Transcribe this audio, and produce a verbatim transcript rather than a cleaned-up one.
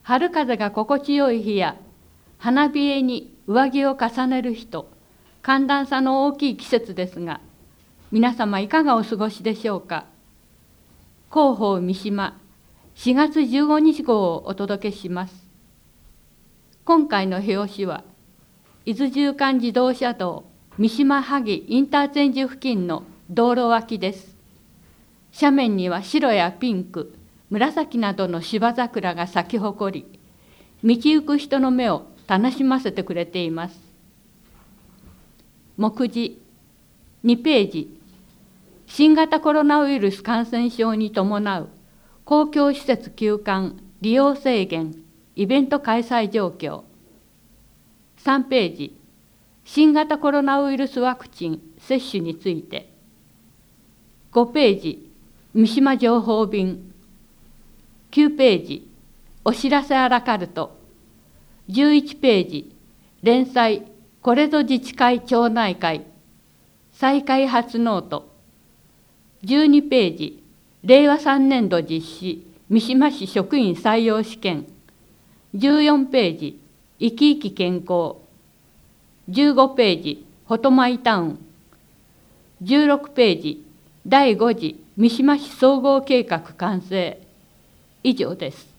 春風が心地よい日や花冷えに上着を重ねる人、寒暖差の大きい季節ですが、皆様いかがお過ごしでしょうか。広報三島しがつじゅうごにち号をお届けします。今回の表紙は、伊豆縦貫自動車道三島萩インターチェンジ付近の道路脇です。斜面には白やピンク、紫などの芝桜が咲き誇り、道行く人の目を楽しませてくれています。目次にページ、新型コロナウイルス感染症に伴う公共施設休館、利用制限、イベント開催状況。さんページ、新型コロナウイルスワクチン接種について。ごページ、三島情報便。きゅうページ、お知らせアラカルト。じゅういちページ、連載、これぞ自治会町内会。再開発ノート。じゅうにページ、れいわさんねんど実施、三島市職員採用試験。じゅうよんページ、生き生き健康。じゅうごページ、フォトマイタウン。じゅうろくページ、だいご次三島市総合計画完成。以上です。